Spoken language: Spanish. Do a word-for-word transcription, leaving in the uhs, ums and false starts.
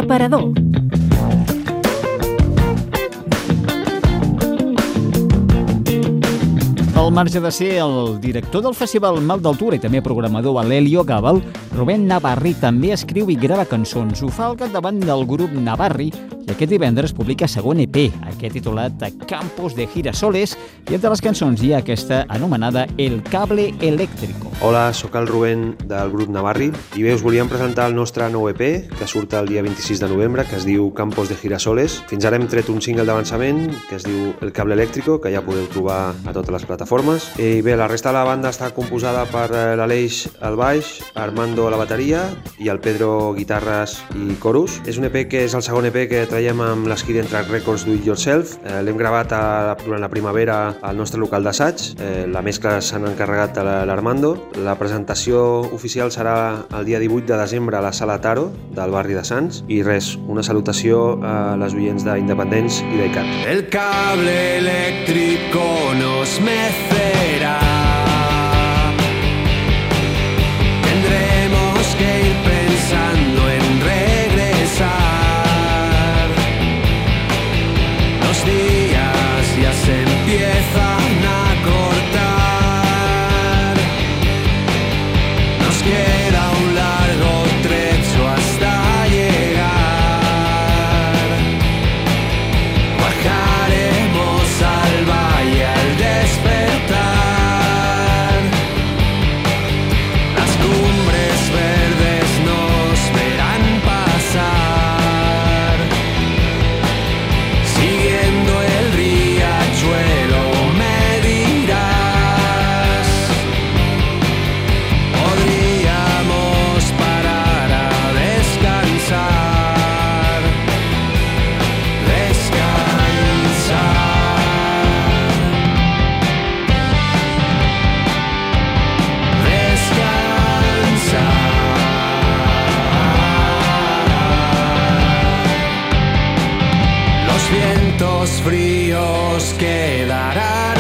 Aparador. Al marge de ser el director del Festival Mal d'Altura i també programador a l'Helio Gabal, Rubén Navarri també escriu i grava cançons. Ho fa al capdavant del grup Navarri i aquest divendres publica segon E P, aquest titulat Campos de Girasoles, i entre les cançons hi ha aquesta anomenada El Cable Eléctrico. Hola, sóc el Rubén del grup Navarri i bé, us volíem presentar el nostre nou E P que surt el dia vint-i-sis de novembre, que es diu Campos de Girasoles. Fins ara hem tret un single d'avançament que es diu El Cable Eléctrico, que ja podeu trobar a totes les plataformes. I bé, la resta de la banda està composada per l'Aleix al baix, Armando a la bateria i el Pedro guitarres i coros. És un E P que és el segon E P que traiem amb les Hidden Track Records Do It Yourself. Eh, L'hem gravat a, durant la primavera al nostre local d'assaig. Eh, la mescla s'han encarregat a l'Armando. La presentació oficial serà el dia divuit de desembre a la Sala Taro del barri de Sants. I res, una salutació a les oients d'Independents i d'Icat. El cable eléctrico nos mecerá. Tendremos que ir pensando en regresar. Los días ya se empiezan a cortar. Nos queda un largo trecho hasta llegar. Bajaremos al valle al despertar. Las cumbres verdes nos verán pasar. Siguiendo el riachuelo me dirás. Podríamos parar a descansar. Descansar. Descansar. Los vientos fríos quedarán